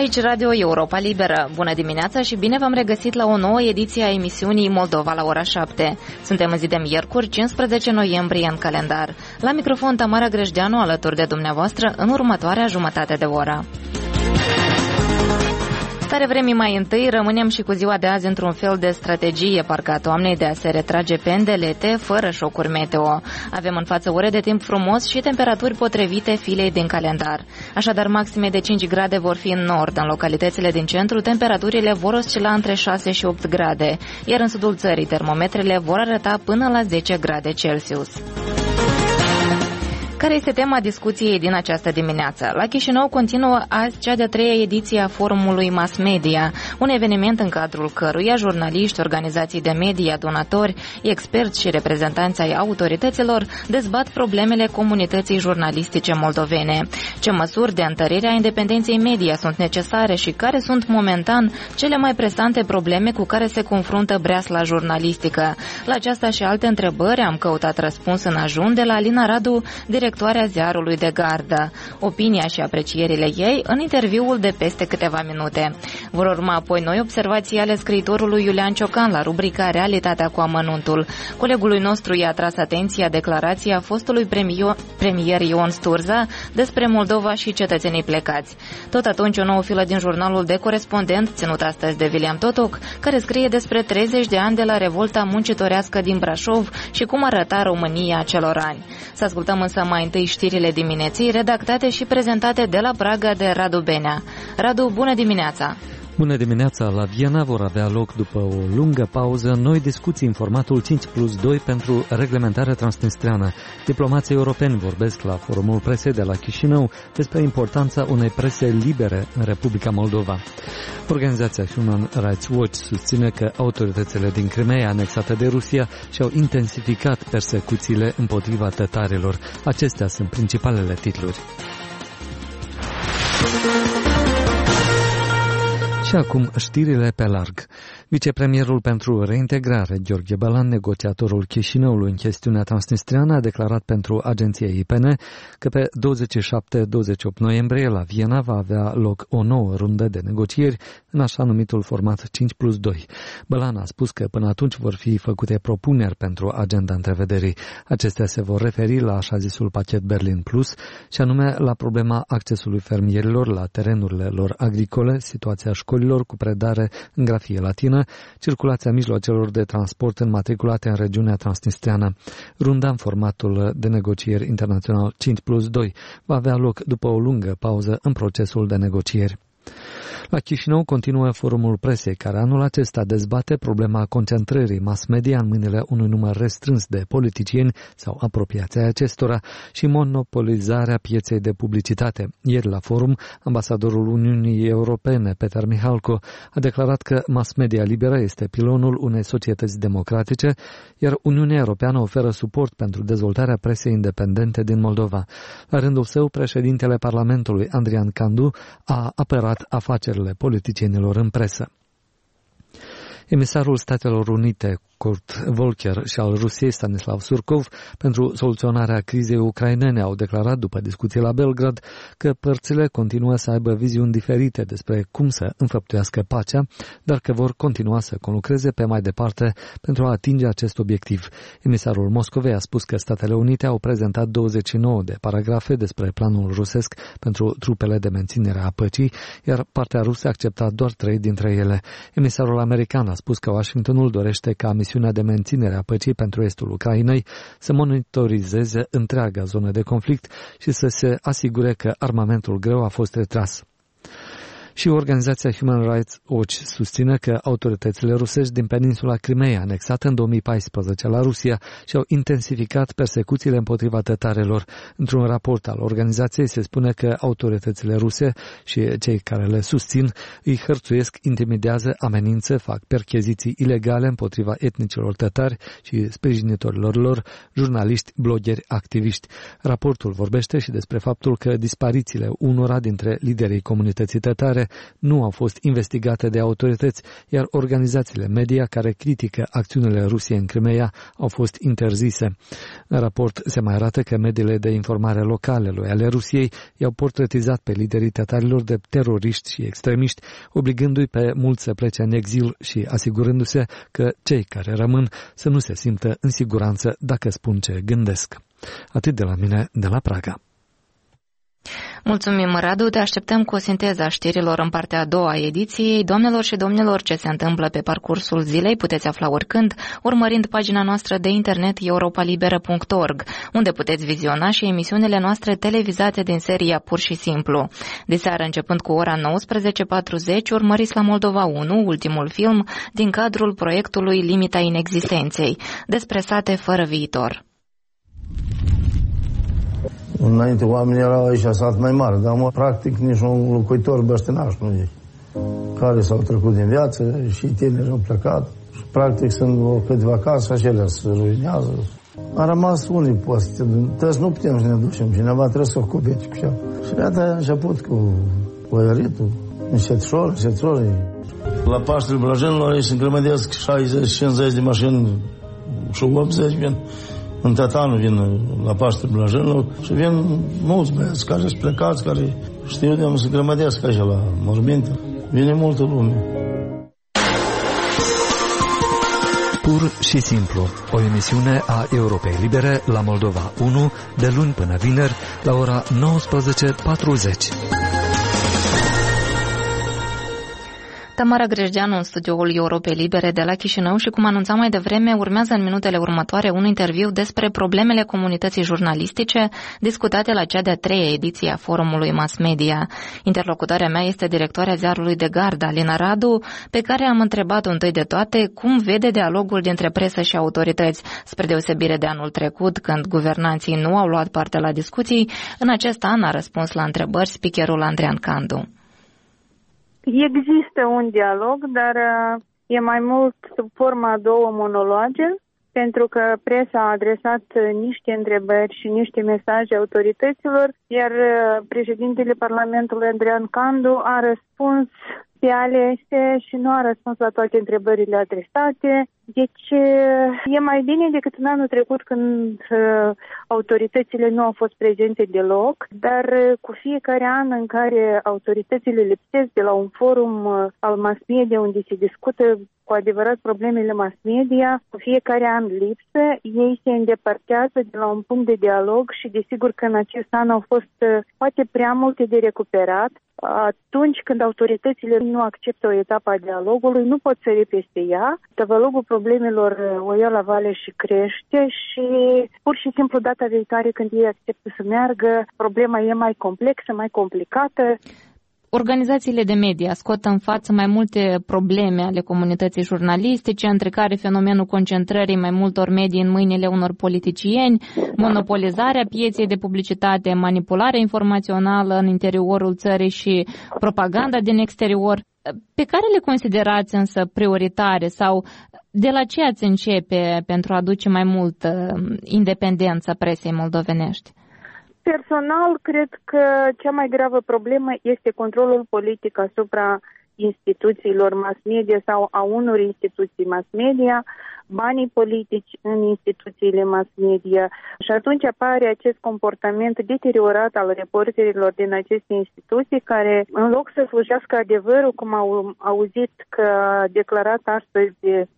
Aici Radio Europa Liberă. Bună dimineața și bine v-am regăsit la o nouă ediție a emisiunii Moldova la ora 7. Suntem în zi de miercuri, 15 noiembrie în calendar. La microfon Tamara Grejdeanu alături de dumneavoastră în următoarea jumătate de oră. Stare vremii mai întâi, rămânem și cu ziua de azi într-un fel de strategie, parcă a toamnei de a se retrage pendelete fără șocuri meteo. Avem în față ore de timp frumos și temperaturi potrivite filei din calendar. Așadar, maxime de 5 grade vor fi în nord. În localitățile din centru, temperaturile vor oscila între 6 și 8 grade, iar în sudul țării, termometrele vor arăta până la 10 grade Celsius. Care este tema discuției din această dimineață? La Chișinău continuă azi cea de-a treia ediție a Forumului Mass Media, un eveniment în cadrul căruia jurnaliști, organizații de media, donatori, experți și reprezentanți ai autorităților dezbat problemele comunității jurnalistice moldovene. Ce măsuri de întărire a independenței media sunt necesare și care sunt momentan cele mai presante probleme cu care se confruntă breasla jurnalistică? La aceasta și alte întrebări am căutat răspuns în ajun de la Alina Radu, directoarea Ziarului de Gardă. Opinia și aprecierile ei în interviul de peste câteva minute. Vor urma apoi noi observații ale scriitorului Iulian Ciocan la rubrica Realitatea cu amănuntul. Colegului nostru i-a atras atenția declarația fostului premier Ion Sturza despre Moldova și cetățenii plecați. Tot atunci o nouă filă din jurnalul de corespondent, ținut astăzi de William Totoc, care scrie despre 30 de ani de la revolta muncitorească din Brașov și cum arăta România acelor ani. Să ascultăm însă mai întâi știrile dimineții, redactate și prezentate de la Praga de Radu Benea. Radu, bună dimineața! Bună dimineața! La Viena vor avea loc, după o lungă pauză, noi discuții în formatul 5+2 pentru reglementarea transnistreană. Diplomații europeni vorbesc la forumul presei de la Chișinău despre importanța unei prese libere în Republica Moldova. Organizația Human Rights Watch susține că autoritățile din Crimeea, anexată de Rusia, și-au intensificat persecuțiile împotriva tătarilor. Acestea sunt principalele titluri. Și acum știrile pe larg. Vicepremierul pentru reintegrare, Gheorghe Bălan, negociatorul Chișinăului în chestiunea transnistreană, a declarat pentru agenția IPN că pe 27-28 noiembrie la Viena va avea loc o nouă rundă de negocieri în așa numitul format 5+2. Bălan a spus că până atunci vor fi făcute propuneri pentru agenda întrevederii. Acestea se vor referi la așa zisul pachet Berlin Plus, și anume la problema accesului fermierilor la terenurile lor agricole, situația școlilor cu predare în grafie latină, circulația mijloacelor de transport înmatriculate în regiunea transnistreană. Runda în formatul de negocieri internațional 5+2 va avea loc după o lungă pauză în procesul de negocieri. La Chișinău continuă forumul presei, care anul acesta dezbate problema concentrării mass media în mâinile unui număr restrâns de politicieni sau apropiații ai acestora și monopolizarea pieței de publicitate. Ieri la forum, ambasadorul Uniunii Europene, Peter Mihalko, a declarat că mass media liberă este pilonul unei societăți democratice, iar Uniunea Europeană oferă suport pentru dezvoltarea presei independente din Moldova. La rândul său, președintele Parlamentului, Andrian Candu, a apărat afacerile politicienilor în presă. Emisarul Statelor Unite, Kurt Volker, și al Rusiei, Stanislav Surkov, pentru soluționarea crizei ucrainene, au declarat după discuții la Belgrad că părțile continuă să aibă viziuni diferite despre cum să înfăptuiască pacea, dar că vor continua să conlucreze pe mai departe pentru a atinge acest obiectiv. Emisarul Moscovei a spus că Statele Unite au prezentat 29 de paragrafe despre planul rusesc pentru trupele de menținere a păcii, iar partea rusă a acceptat doar 3 dintre ele. Emisarul american a spus că Washingtonul dorește ca misiunea de menținere a păcii pentru estul Ucrainei să monitorizeze întreaga zonă de conflict și să se asigure că armamentul greu a fost retras. Și organizația Human Rights Watch susține că autoritățile rusești din peninsula Crimeea, anexată în 2014 la Rusia, și-au intensificat persecuțiile împotriva tătarelor. Într-un raport al organizației se spune că autoritățile ruse și cei care le susțin îi hărțuiesc, intimidează, amenință, fac percheziții ilegale împotriva etnicilor tătari și sprijinitorilor lor, jurnaliști, blogeri, activiști. Raportul vorbește și despre faptul că disparițiile unora dintre liderii comunității tătare sale nu au fost investigate de autorități, iar organizațiile media care critică acțiunile Rusiei în Crimeea au fost interzise. În raport se mai arată că mediile de informare locale ale Rusiei i-au portretizat pe liderii tatarilor de teroriști și extremiști, obligându-i pe mulți să plece în exil și asigurându-se că cei care rămân să nu se simtă în siguranță dacă spun ce gândesc. Atât de la mine, de la Praga. Mulțumim, Radu, te așteptăm cu o sinteză a știrilor în partea a doua a ediției. Doamnelor și domnilor, ce se întâmplă pe parcursul zilei puteți afla oricând, urmărind pagina noastră de internet europalibera.org, unde puteți viziona și emisiunile noastre televizate din seria Pur și Simplu. De seară, începând cu ora 19:40, urmăriți la Moldova 1, ultimul film din cadrul proiectului Limita inexistenței, despre sate fără viitor. Înainte oamenii erau aici sat mai mare, dar practic nici un locuitor băștinaș nu e. Care s-au trecut din viață și tineri au plecat. Și practic sunt câteva case, acelea se ruinează. A rămas unii poate, trebuie nu putem să ne ducem, cineva trebuie să ocupe cu ea. Și iată a început cu oieritul, înșetșor. La Paștele Blăjenilor ei se îngrămădesc 60-50 de mașini și 80 vin. În Tătanu vin la Paștele Blăjenilor și vin mulți băieți care sunt plecați, care știu de unde se grămădesc așa la morminte. Vine multă lume. Pur și simplu, o emisiune a Europei Libere la Moldova 1, de luni până vineri, la ora 19:40. Tamara Grejdeanu în studioul Europei Libere de la Chișinău și, cum anunțam mai devreme, urmează în minutele următoare un interviu despre problemele comunității jurnalistice discutate la cea de-a treia ediție a forumului Mass Media. Interlocutoarea mea este directoarea ziarului de gardă, Alina Radu, pe care am întrebat-o întâi de toate cum vede dialogul dintre presă și autorități, spre deosebire de anul trecut, când guvernanții nu au luat parte la discuții. În acest an a răspuns la întrebări speakerul Andrean Candu. Există un dialog, dar e mai mult sub forma a două monologe, pentru că presa a adresat niște întrebări și niște mesaje autorităților, iar președintele Parlamentului Andrean Candu a răspuns pe alese și nu a răspuns la toate întrebările adresate. Deci e mai bine decât în anul trecut, când autoritățile nu au fost prezente deloc, dar cu fiecare an în care autoritățile lipsesc de la un forum al mass media unde se discută cu adevărat problemele mass media, cu fiecare an lipsă, ei se îndepărtează de la un punct de dialog și desigur că în acest an au fost poate prea multe de recuperat. Atunci când autoritățile nu acceptă o etapă a dialogului, nu pot sări peste ea. Tăvălugul problemelor o ia la vale și crește și pur și simplu data viitoare când ei acceptă să meargă, problema e mai complexă, mai complicată. Organizațiile de media scot în față mai multe probleme ale comunității jurnalistice, între care fenomenul concentrării mai multor medii în mâinile unor politicieni, monopolizarea pieței de publicitate, manipularea informațională în interiorul țării și propaganda din exterior. Pe care le considerați însă prioritare sau de la ce ați începe pentru a aduce mai multă independență presei moldovenești? Personal, cred că cea mai gravă problemă este controlul politic asupra instituțiilor mass media sau a unor instituții mass media, banii politici în instituțiile mass media. Și atunci apare acest comportament deteriorat al reporterilor din aceste instituții, care, în loc să slujească adevărul, cum au auzit că a declarat astăzi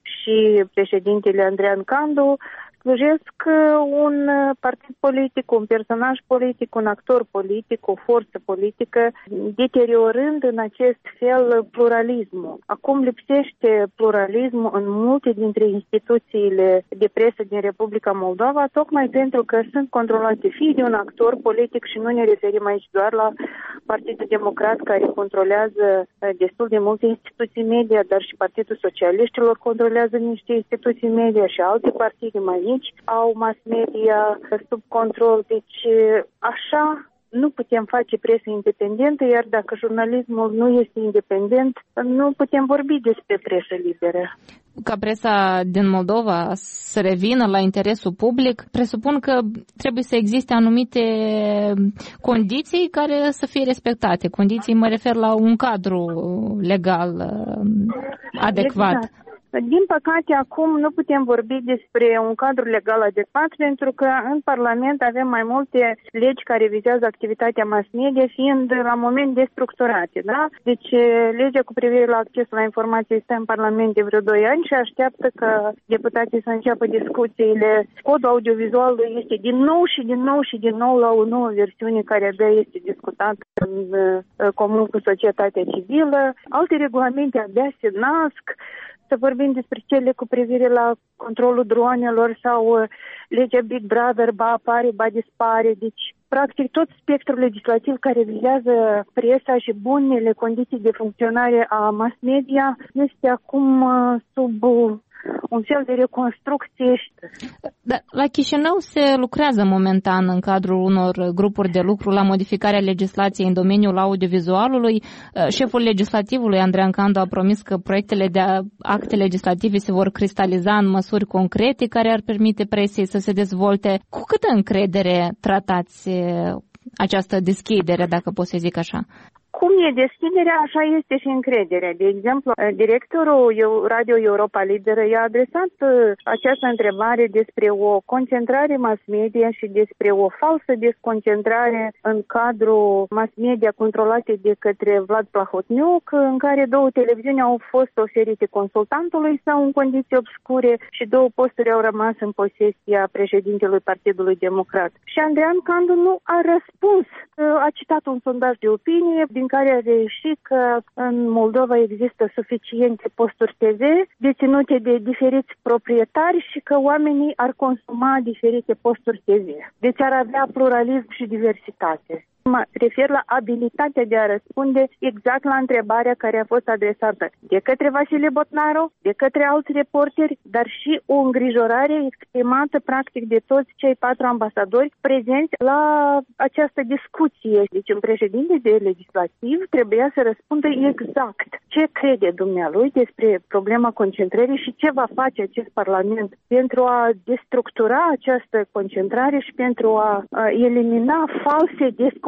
și președintele Andrean Candu, slujesc un partid politic, un personaj politic, un actor politic, o forță politică, deteriorând în acest fel pluralismul. Acum lipsește pluralismul în multe dintre instituțiile de presă din Republica Moldova, tocmai pentru că sunt controlate fie de un actor politic, și nu ne referim aici doar la Partidul Democrat, care controlează destul de multe instituții media, dar și Partidul Socialiștilor controlează niște instituții media și alte partide mai mici au mass media sub control. Deci așa nu putem face presă independentă, iar dacă jurnalismul nu este independent, nu putem vorbi despre presă liberă. Ca presa din Moldova să revină la interesul public, presupun că trebuie să existe anumite condiții care să fie respectate. Condiții, mă refer la un cadru legal adecvat. Exact. Din păcate, acum nu putem vorbi despre un cadru legal adecvat, pentru că în Parlament avem mai multe legi care vizează activitatea mass media, fiind la moment destructurate. Da? Deci, legea cu privire la accesul la informații este în Parlament de vreo 2 ani și așteaptă că deputații să înceapă discuțiile. Codul audiovizualului este din nou la o nouă versiune care abia este discutată în comun cu societatea civilă. Alte regulamente abia se nasc. Să vorbim despre cele cu privire la controlul dronelor sau legea Big Brother, ba apare, ba dispare. Deci, practic, tot spectrul legislativ care vizează presa și bunele condiții de funcționare a mass media este acum sub un fel de reconstrucție. Da, la Chișinău se lucrează momentan în cadrul unor grupuri de lucru la modificarea legislației în domeniul audiovizualului. Șeful legislativului, Andrei Ancandu, a promis că proiectele de acte legislative se vor cristaliza în măsuri concrete care ar permite presei să se dezvolte. Cu câtă încredere tratați această deschidere, dacă pot să zic așa? Cum e deschiderea, așa este și încrederea. De exemplu, directorul Radio Europa Liberă i-a adresat această întrebare despre o concentrare mass media și despre o falsă desconcentrare în cadrul mass media controlate de către Vlad Plahotniuc, în care 2 televiziuni au fost oferite consultantului sau în condiții obscure și 2 posturi au rămas în posesia președintelui Partidului Democrat. Și Andrei Ancandu nu a răspuns. A citat un sondaj de opinie din care a reieșit că în Moldova există suficiente posturi TV deținute de diferiți proprietari și că oamenii ar consuma diferite posturi TV. Deci ar avea pluralism și diversitate. Mă refer la abilitatea de a răspunde exact la întrebarea care a fost adresată de către Vasile Botnaru, de către alți reporteri, dar și o îngrijorare exprimată practic de toți cei 4 ambasadori prezenți la această discuție. Deci un președinte de legislativ trebuia să răspundă exact ce crede dumnealui despre problema concentrării și ce va face acest Parlament pentru a destructura această concentrare și pentru a elimina false desconcentrări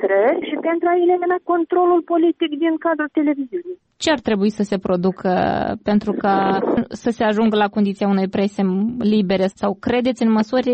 și pentru a elimina controlul politic din cadrul televiziunii. Ce ar trebui să se producă pentru ca să se ajungă la condiția unei prese libere sau credeți în măsuri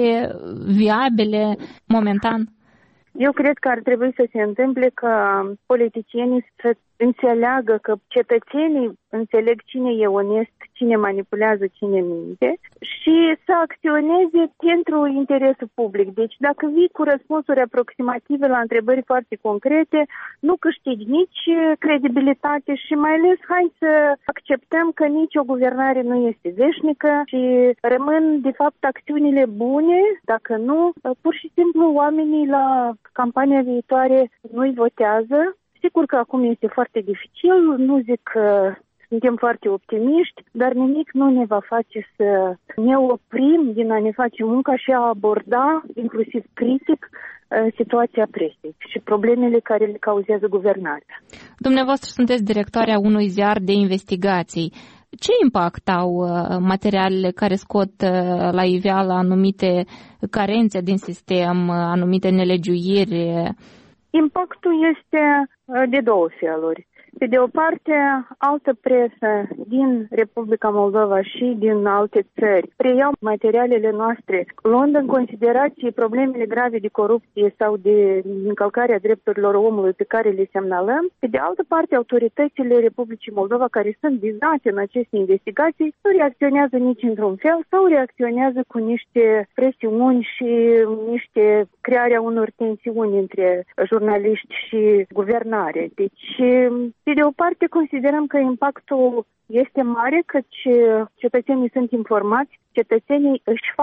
viabile momentan? Eu cred că ar trebui să se întâmple ca politicienii să înțeleagă că cetățenii înțeleg cine e onest, cine manipulează, cine minte și să acționeze pentru interesul public. Deci dacă vii cu răspunsuri aproximative la întrebări foarte concrete, nu câștigi nici credibilitate și mai ales hai să acceptăm că nicio guvernare nu este veșnică și rămân de fapt acțiunile bune, dacă nu, pur și simplu oamenii la campania viitoare nu-i votează. Sigur că acum este foarte dificil, nu zic că suntem foarte optimiști, dar nimic nu ne va face să ne oprim din a ne face munca și a aborda, inclusiv critic, situația presei și problemele care le cauzează guvernarea. Dumneavoastră sunteți directoarea unui ziar de investigații. Ce impact au materialele care scot la iveală anumite carențe din sistem, anumite nelegiuiri? Impactul este de 2 feluri. Pe de o parte, altă presă din Republica Moldova și din alte țări preiau materialele noastre, luând în considerație problemele grave de corupție sau de încălcarea drepturilor omului pe care le semnalăm. Pe de altă parte, autoritățile Republicii Moldova care sunt vizate în aceste investigații nu reacționează nici într-un fel sau reacționează cu niște presiuni și niște crearea unor tensiuni între jurnaliști și guvernare. Deci, pe de o parte, considerăm că impactul este mare, căci cetățenii sunt informați, cetățenii își fac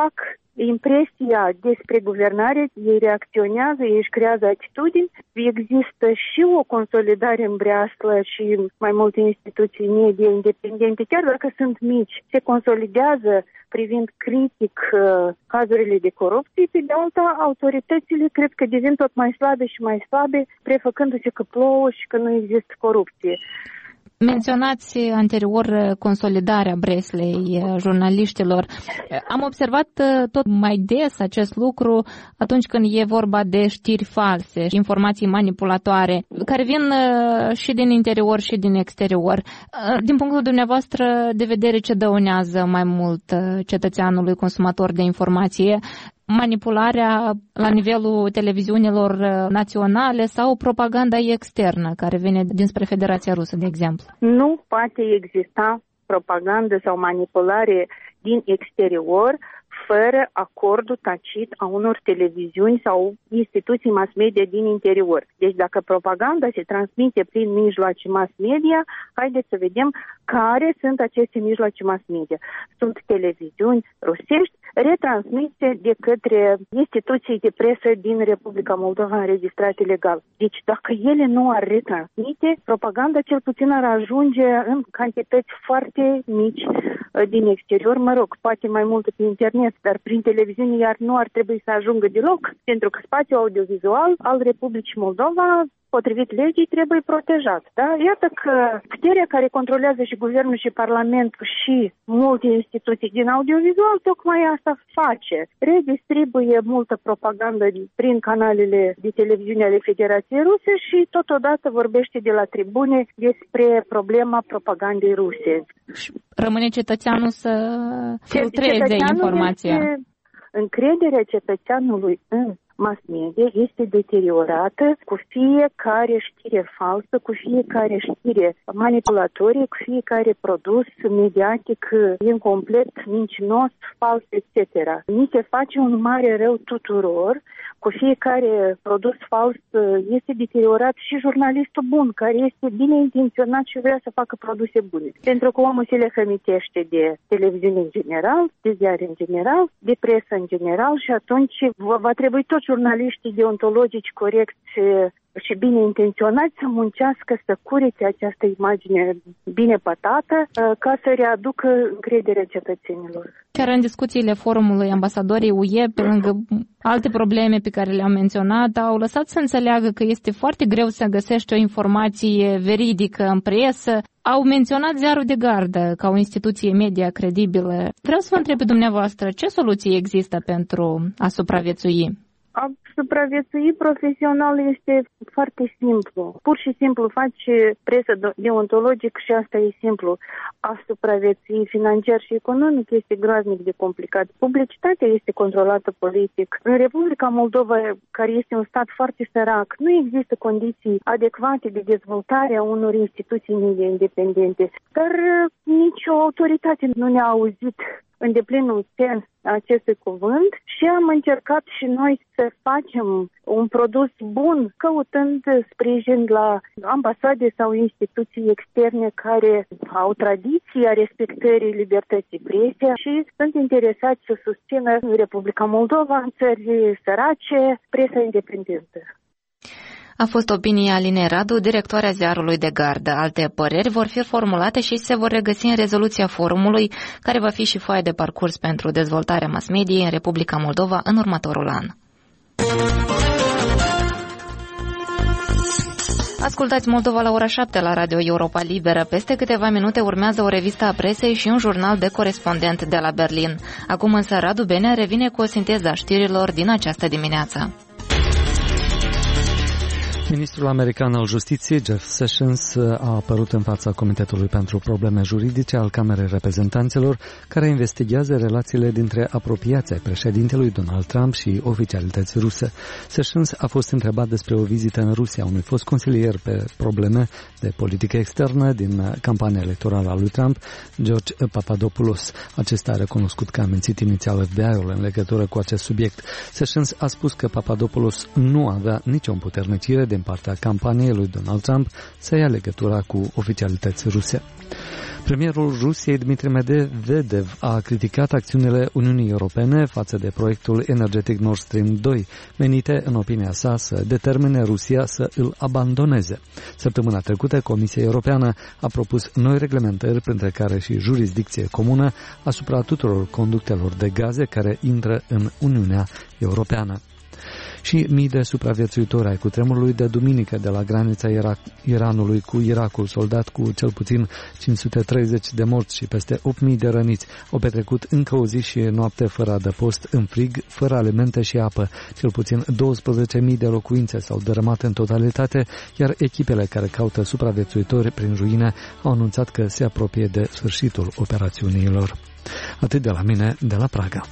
impresia despre guvernare, ei reacționează, ei își creează atitudini, există și o consolidare în breaslă și mai multe instituții medie independente, chiar dacă sunt mici, se consolidează privind critic cazurile de corupție, pe de alta autoritățile cred că devin tot mai slabe și mai slabe, prefăcându-se că plouă și că nu există corupție. Menționați anterior consolidarea breslei jurnaliștilor. Am observat tot mai des acest lucru atunci când e vorba de știri false, informații manipulatoare, care vin și din interior și din exterior. Din punctul dumneavoastră de vedere, ce dăunează mai mult cetățeanului consumator de informație? Manipularea la nivelul televiziunilor naționale sau propaganda externă care vine dinspre Federația Rusă, de exemplu? Nu poate exista propagandă sau manipulare din exterior fără acordul tacit a unor televiziuni sau instituții mass media din interior. Deci dacă propaganda se transmite prin mijloace mass media, haideți să vedem care sunt aceste mijloace mass media. Sunt televiziuni rusești retransmise de către instituții de presă din Republica Moldova înregistrate legal. Deci dacă ele nu ar retransmite, propaganda cel puțin ar ajunge în cantități foarte mici din exterior, mă rog, poate mai mult pe internet, dar prin televiziune iar nu ar trebui să ajungă deloc, pentru că spațiul audiovizual al Republicii Moldova, potrivit legii, trebuie protejat. Da? Iată că puterea care controlează și guvernul și parlamentul și multe instituții din audiovizual, tocmai asta face. Redistribuie multă propagandă prin canalele de televiziune ale Federației Ruse și totodată vorbește de la tribune despre problema propagandei ruse. Rămâne cetățeanul să filtreze informația. Încrederea cetățeanului în mass media este deteriorată cu fiecare știre falsă, cu fiecare știre manipulatorie, cu fiecare produs mediatic incomplet, mincinos, fals, etc. Ni se face un mare rău tuturor. Cu fiecare produs fals este deteriorat și jurnalistul bun, care este bine intenționat și vrea să facă produse bune. Pentru că omul se lehămitește de televiziune în general, de ziare în general, de presă în general și atunci va trebui toți jurnaliștii deontologici corecți și bine intenționați să muncească, să curețe această imagine bine pătată ca să readucă încrederea cetățenilor. Chiar în discuțiile forumului ambasadorii UE, pe lângă alte probleme pe care le-am menționat, au lăsat să înțeleagă că este foarte greu să găsești o informație veridică în presă. Au menționat Ziarul de Gardă ca o instituție media credibilă. Vreau să vă întreb pe dumneavoastră, ce soluții există pentru a supraviețui? A supraviețui profesional este foarte simplu. Pur și simplu faci presă deontologic și asta e simplu. A supraviețui financiar și economic este groaznic de complicat. Publicitatea este controlată politic. În Republica Moldova, care este un stat foarte sărac, nu există condiții adecvate de dezvoltare a unor instituții media independente. Dar nicio autoritate nu ne-a auzit în deplinul sens acestui cuvânt și am încercat și noi să facem un produs bun, căutând sprijin la ambasade sau instituții externe care au tradiția respectării libertății presei și sunt interesați să susțină Republica Moldova în țări sărace, presa independentă. A fost opinia Alinei Radu, directoarea Ziarului de Gardă. Alte păreri vor fi formulate și se vor regăsi în rezoluția forumului, care va fi și foaia de parcurs pentru dezvoltarea mass-mediei în Republica Moldova în următorul an. Ascultați Moldova la ora 7 la Radio Europa Liberă. Peste câteva minute urmează o revistă a presei și un jurnal de corespondent de la Berlin. Acum însă Radu Benea revine cu o sinteză a știrilor din această dimineață. Ministrul american al Justiției, Jeff Sessions, a apărut în fața Comitetului pentru Probleme Juridice al Camerei Reprezentanților, care investigează relațiile dintre apropiații ai președintelui Donald Trump și oficialități ruse. Sessions a fost întrebat despre o vizită în Rusia unui fost consilier pe probleme de politică externă din campania electorală a lui Trump, George Papadopoulos. Acesta a recunoscut că a mințit inițial FBI-ul în legătură cu acest subiect. Sessions a spus că Papadopoulos nu avea nicio împuternicire de din partea campaniei lui Donald Trump să ia legătura cu oficialități ruse. Premierul Rusiei, Dmitry Medvedev, a criticat acțiunile Uniunii Europene față de proiectul energetic Nord Stream 2, menite, în opinia sa, să determine Rusia să îl abandoneze. Săptămâna trecută, Comisia Europeană a propus noi reglementări, printre care și jurisdicție comună, asupra tuturor conductelor de gaze care intră în Uniunea Europeană. Și mii de supraviețuitori ai cutremurului de duminică de la granița Iranului cu Irakul, soldat cu cel puțin 530 de morți și peste 8.000 de răniți, au petrecut încă o zi și noapte fără adăpost, în frig, fără alimente și apă. Cel puțin 12.000 de locuințe s-au dărâmat în totalitate, iar echipele care caută supraviețuitori prin ruine au anunțat că se apropie de sfârșitul operațiunilor. Atât de la mine, de la Praga.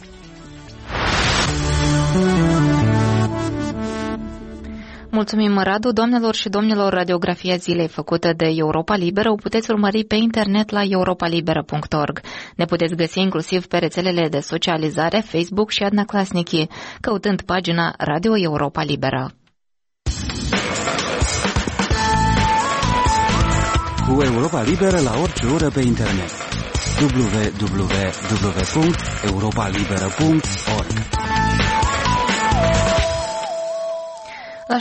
Mulțumim, Radu. Doamnelor și domnilor, radiografia zilei făcută de Europa Liberă o puteți urmări pe internet la europalibera.org. Ne puteți găsi inclusiv pe rețelele de socializare Facebook și Odnoklassniki, căutând pagina Radio Europa Liberă. Cu Europa Liberă la orice oră pe internet. www.europalibera.org. La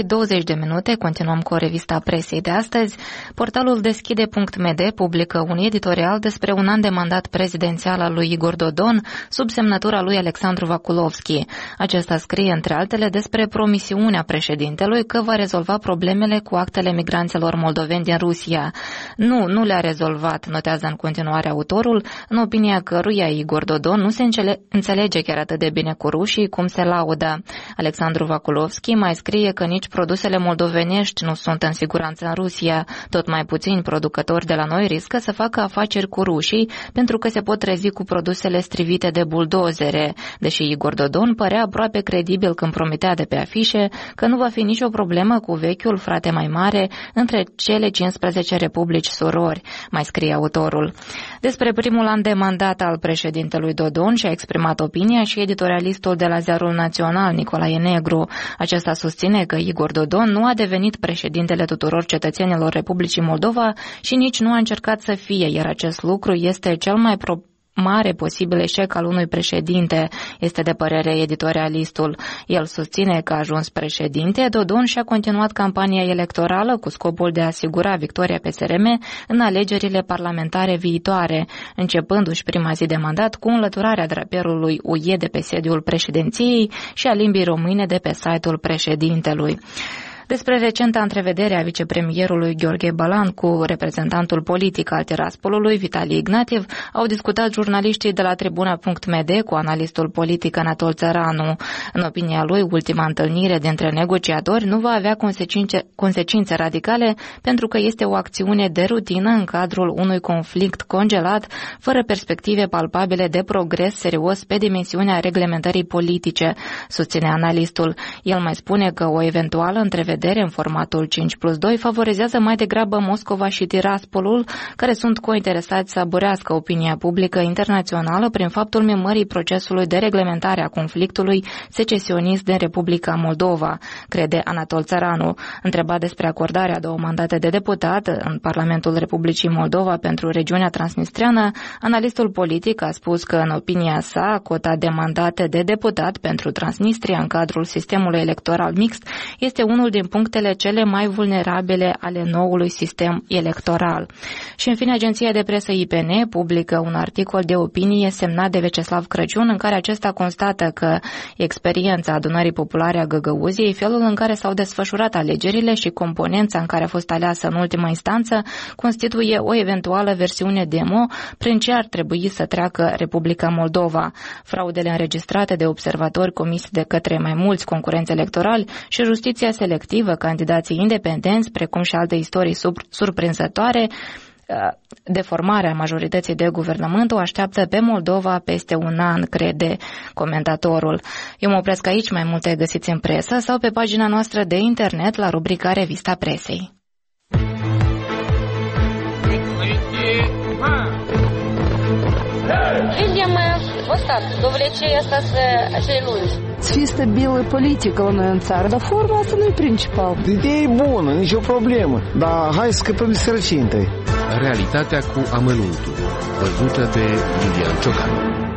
7:20 continuăm cu revista presei de astăzi. Portalul Deschide.md publică un editorial despre un an de mandat prezidențial al lui Igor Dodon sub semnătura lui Alexandru Vakulovski. Acesta scrie, între altele, despre promisiunea președintelui că va rezolva problemele cu actele migranților moldoveni din Rusia. Nu le-a rezolvat, notează în continuare autorul, în opinia căruia Igor Dodon nu se înțelege chiar atât de bine cu rușii cum se laudă. Alexandru Vakulovski mai scrie că nici produsele moldovenești nu sunt în siguranță în Rusia. Tot mai puțini producători de la noi riscă să facă afaceri cu rușii pentru că se pot trezi cu produsele strivite de buldozere, deși Igor Dodon părea aproape credibil când promitea de pe afișe că nu va fi nicio problemă cu vechiul frate mai mare între cele 15 republici surori, mai scrie autorul. Despre primul an de mandat al președintelui Dodon și-a exprimat opinia și editorialistul de la Ziarul Național, Nicolae Negru. Acesta susține că Igor Dodon nu a devenit președintele tuturor cetățenilor Republicii Moldova și nici nu a încercat să fie, iar acest lucru este cel mai mare posibil eșec al unui președinte, este de părere editorialistul. El susține că a ajuns președinte, Dodon și-a continuat campania electorală cu scopul de a asigura victoria PSRM în alegerile parlamentare viitoare, începându-și prima zi de mandat cu înlăturarea drapelului UE de pe sediul președinției și a limbii române de pe site-ul președintelui. Despre recenta întrevedere a vicepremierului Gheorghe Balan cu reprezentantul politic al Tiraspolului, Vitali Ignatiev, au discutat jurnaliștii de la Tribuna.md cu analistul politic Anatol Țăranu. În opinia lui, ultima întâlnire dintre negociatori nu va avea consecințe radicale pentru că este o acțiune de rutină în cadrul unui conflict congelat, fără perspective palpabile de progres serios pe dimensiunea reglementării politice, susține analistul. El mai spune că o eventuală întrevedere în formatul 5+2 favorizează mai degrabă Moscova și Tiraspolul, care sunt cointeresați să aburească opinia publică internațională prin faptul mimării procesului de reglementare a conflictului secesionist din Republica Moldova, crede Anatol Țăranu. Întrebat despre acordarea 2 mandate de deputat în Parlamentul Republicii Moldova pentru regiunea transnistreană, analistul politic a spus că, în opinia sa, cota de mandate de deputat pentru Transnistria în cadrul sistemului electoral mixt este unul din punctele cele mai vulnerabile ale noului sistem electoral. Și în fine, agenția de presă IPN publică un articol de opinie semnat de Veceslav Crăciun în care acesta constată că experiența adunării populare a Găgăuziei, felul în care s-au desfășurat alegerile și componența în care a fost aleasă în ultima instanță constituie o eventuală versiune demo prin ce ar trebui să treacă Republica Moldova. Fraudele înregistrate de observatori comise de către mai mulți concurenți electorali și justiția selectivă, candidații independenți, precum și alte istorii surprinzătoare, deformarea majorității de guvernământ o așteaptă pe Moldova peste un an, crede comentatorul. Eu mă opresc aici, mai multe găsiți în presă sau pe pagina noastră de internet la rubrica Revista Presei. postat, dovlecei asta să-i lungi. Să fie stabilă politică la noi în țară, dar forma asta nu e principal. Ideea e bună, nicio problemă, dar hai să scăpăm de sărăcie întâi. Realitatea cu amănuntul, văzută de Lilian Ciocanu.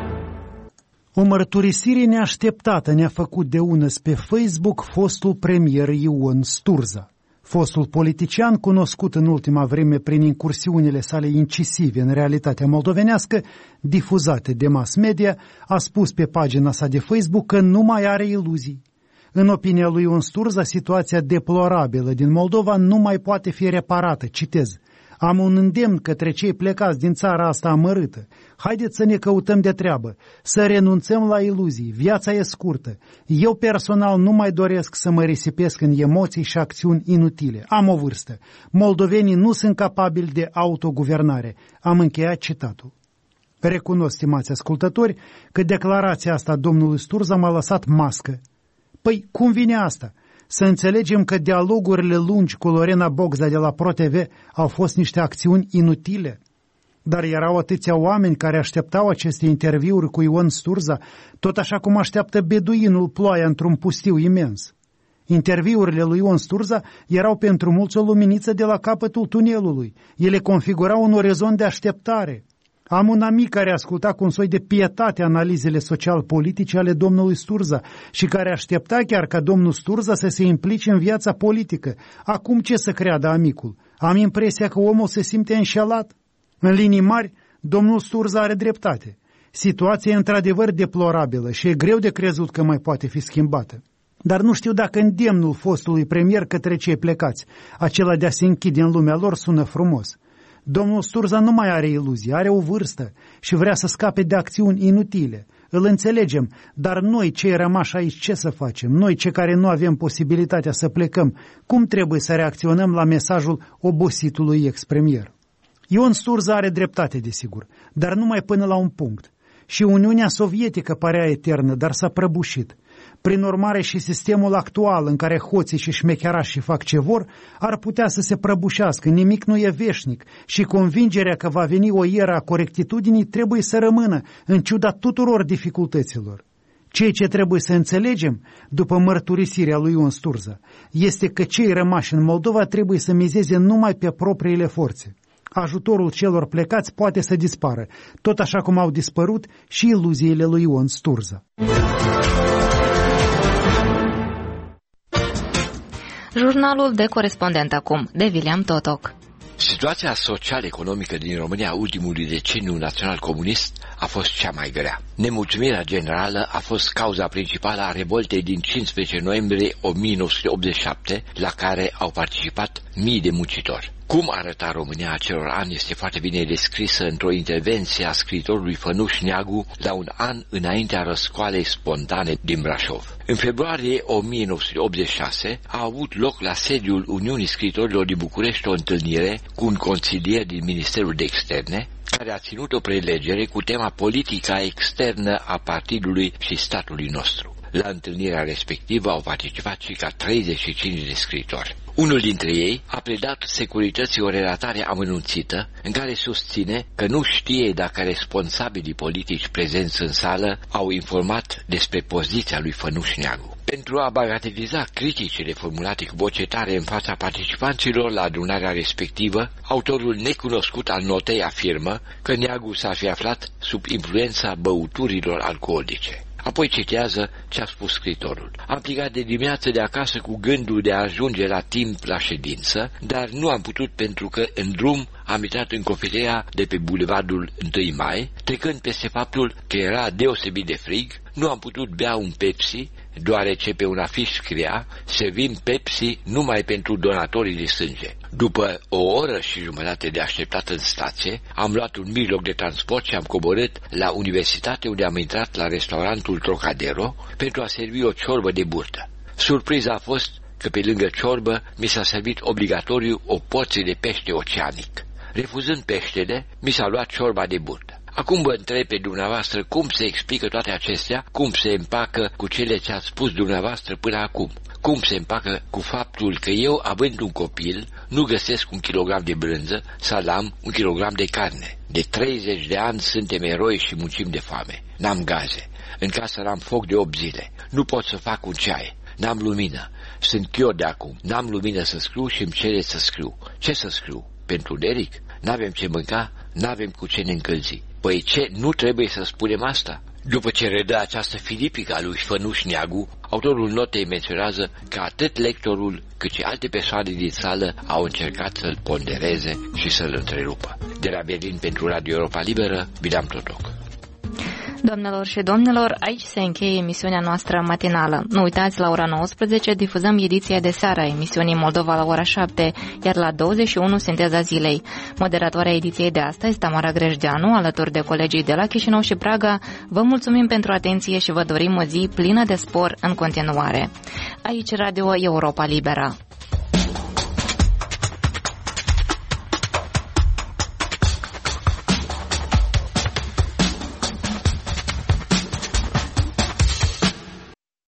O mărturisire neașteptată ne-a făcut de unăs pe Facebook fostul premier Ion Sturza. Fostul politician, cunoscut în ultima vreme prin incursiunile sale incisive în realitatea moldovenească, difuzate de mass media, a spus pe pagina sa de Facebook că nu mai are iluzii. În opinia lui Ion Sturza, situația deplorabilă din Moldova nu mai poate fi reparată. Citez: am un îndemn către cei plecați din țara asta amărâtă. Haideți să ne căutăm de treabă, să renunțăm la iluzii. Viața e scurtă. Eu personal nu mai doresc să mă risipesc în emoții și acțiuni inutile. Am o vârstă. Moldovenii nu sunt capabili de autoguvernare. Am încheiat citatul. Recunosc, stimați ascultători, că declarația asta domnului Sturza m-a lăsat mască. Păi, cum vine asta? Să înțelegem că dialogurile lungi cu Lorena Bogza de la ProTV au fost niște acțiuni inutile? Dar erau atâția oameni care așteptau aceste interviuri cu Ion Sturza, tot așa cum așteaptă beduinul ploaia într-un pustiu imens. Interviurile lui Ion Sturza erau pentru mulți o luminiță de la capătul tunelului. Ele configurau un orizont de așteptare. Am un amic care asculta cu un soi de pietate analizele social-politice ale domnului Sturza și care aștepta chiar ca domnul Sturza să se implice în viața politică. Acum ce să creadă amicul? Am impresia că omul se simte înșelat. În linii mari, domnul Sturza are dreptate. Situația e într-adevăr deplorabilă și e greu de crezut că mai poate fi schimbată. Dar nu știu dacă îndemnul fostului premier către cei plecați, acela de a se închide în lumea lor, sună frumos. Domnul Sturza nu mai are iluzii, are o vârstă și vrea să scape de acțiuni inutile. Îl înțelegem, dar noi, cei rămași aici, ce să facem? Noi, cei care nu avem posibilitatea să plecăm, cum trebuie să reacționăm la mesajul obositului ex-premier? Ion Sturza are dreptate, desigur, dar numai până la un punct. Și Uniunea Sovietică părea eternă, dar s-a prăbușit. Prin urmare, și sistemul actual în care hoții și șmecherașii fac ce vor, ar putea să se prăbușească. Nimic nu e veșnic și convingerea că va veni o era a corectitudinii trebuie să rămână, în ciuda tuturor dificultăților. Ceea ce trebuie să înțelegem, după mărturisirea lui Ion Sturza, este că cei rămași în Moldova trebuie să mizeze numai pe propriile forțe. Ajutorul celor plecați poate să dispară, tot așa cum au dispărut și iluziile lui Ion Sturza. Jurnalul de corespondent acum, de William Totoc. Situația social-economică din România ultimului deceniu național comunist a fost cea mai grea. Nemulțumirea generală a fost cauza principală a revoltei din 15 noiembrie 1987, la care au participat mii de muncitori. Cum arăta România acelor ani este foarte bine descrisă într-o intervenție a scriitorului Fănuș Neagu la un an înaintea răscoalei spontane din Brașov. În februarie 1986 a avut loc la sediul Uniunii Scriitorilor din București o întâlnire cu un consilier din Ministerul de Externe, care a ținut o prelegere cu tema politica externă a partidului și statului nostru. La întâlnirea respectivă au participat circa 35 de scriitori. Unul dintre ei a predat securității o relatare amănunțită în care susține că nu știe dacă responsabilii politici prezenți în sală au informat despre poziția lui Fănuș Neagu. Pentru a bagateliza criticile formulate cu voce tare în fața participanților la adunarea respectivă, autorul necunoscut al notei afirmă că Neagu s-ar fi aflat sub influența băuturilor alcoolice. Apoi citează ce a spus scriitorul. Am plecat de dimineață de acasă cu gândul de a ajunge la timp la ședință, dar nu am putut pentru că în drum am intrat în cofeteria de pe bulevardul 1 Mai, trecând peste faptul că era deosebit de frig, nu am putut bea un Pepsi, deoarece pe un afiș scria servim Pepsi numai pentru donatorii de sânge. După o oră și jumătate de așteptat în stație, am luat un mijloc de transport și am coborât la universitate, unde am intrat la restaurantul Trocadero pentru a servi o ciorbă de burtă. Surpriza a fost că pe lângă ciorbă mi s-a servit obligatoriu o porție de pește oceanic. Refuzând peștele, mi s-a luat ciorba de burtă. Acum vă întreb pe dumneavoastră cum se explică toate acestea, cum se împacă cu cele ce ați spus dumneavoastră până acum. Cum se împacă cu faptul că eu, având un copil, nu găsesc 1 kilogram de brânză, salam, 1 kilogram de carne. De 30 de ani suntem eroi și muncim de foame. N-am gaze. În casă n-am foc de 8 zile. Nu pot să fac un ceai. N-am lumină. Sunt chior de acum. N-am lumină să scriu și îmi cere să scriu. Ce să scriu? Pentru Deric? N-avem ce mânca? N-avem cu ce ne încălzi. Păi ce, nu trebuie să spunem asta? După ce redă această filipică a lui Fănuș Neagu, autorul notei menționează că atât lectorul cât și alte persoane din sală au încercat să-l pondereze și să-l întrerupă. De la Berlin pentru Radio Europa Liberă, Bileam Totoc. Doamnelor și domnilor, aici se încheie emisiunea noastră matinală. Nu uitați, la ora 19 difuzăm ediția de seară a emisiunii Moldova la ora 7, iar la 21 Sinteza zilei. Moderatoarea ediției de astăzi, Tamara Grejdeanu, alături de colegii de la Chișinău și Praga, vă mulțumim pentru atenție și vă dorim o zi plină de spor în continuare. Aici Radio Europa Liberă.